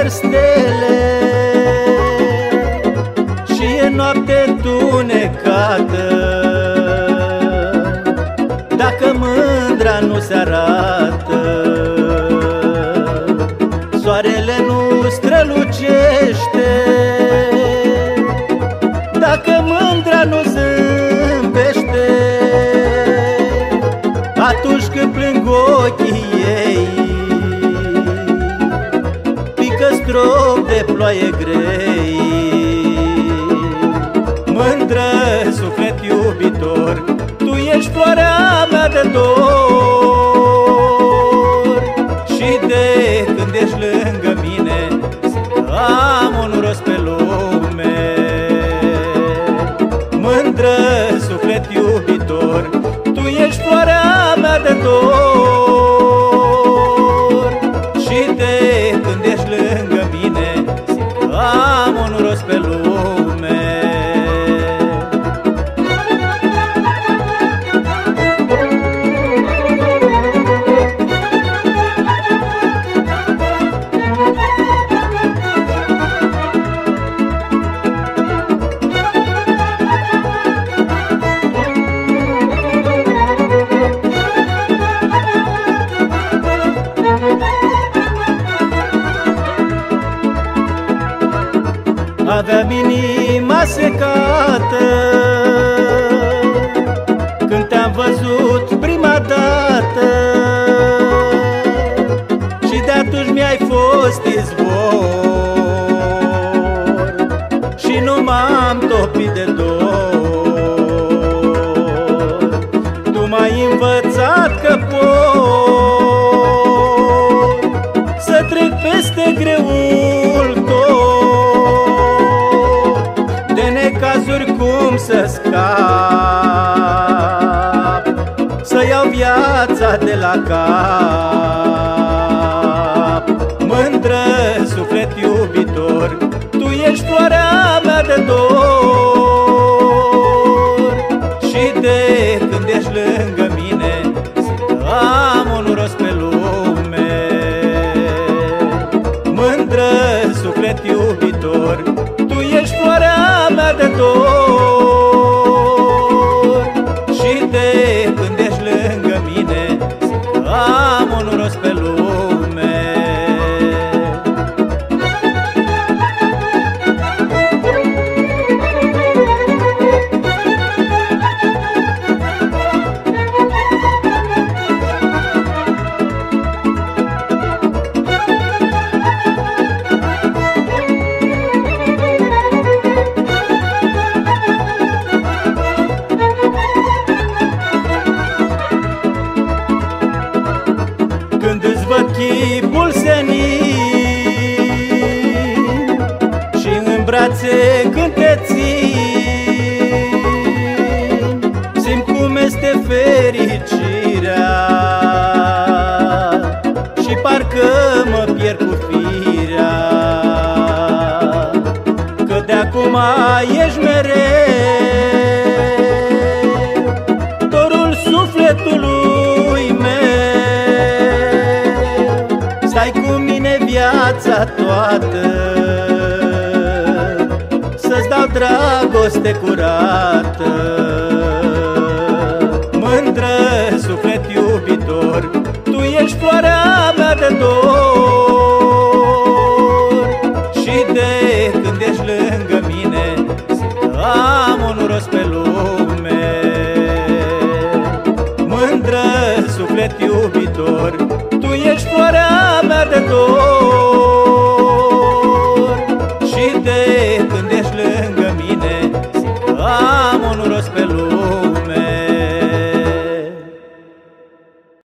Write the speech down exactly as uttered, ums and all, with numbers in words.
stele și e noapte tunecată. Dacă mândra nu se arată, soarele nu strălucește. Dacă mândra nu zâmbește, atunci când plâng ochii ei, pică strop de ploaie grei. Mândră, suflet iubitor, tu ești floarea mea de dor. Și de când ești lângă mine, simt că am un rost pe lume. Mândră, suflet iubitor, tu ești floarea mea de dor. Și de când ești lângă mine, simt că am un rost pe lume. Aveam inima secată când te-am văzut prima dată, și de atunci mi-ai fost izvor și nu m-am topit de dor. Tu m-ai învățat că pot să trec peste greul tot, cazuri cum să scap, să iau viața de la cap. Mândră, suflet iubitor, tu ești floarea mea de dor. Și de când ești lângă mine, simt că am un rost pe lume. Mândră, suflet iubitor, tu ești floarea mea de dor. Și de când ești lângă mine, simt că am un rost pe lume. Când îți văd chipul senin și în brațe când te țin, simt cum este fericirea și parcă mă pierd cu firea. Că de acum ești mereu dorul sufletului meu. Stai cu mine viața toată, să-ți dau dragoste curată. Mândră, suflet iubitor, tu ești floarea mea de dor. Și de când ești lângă mine, simt că am un rost pe lume. Mândră, suflet iubitor, tu ești floarea mea de dor.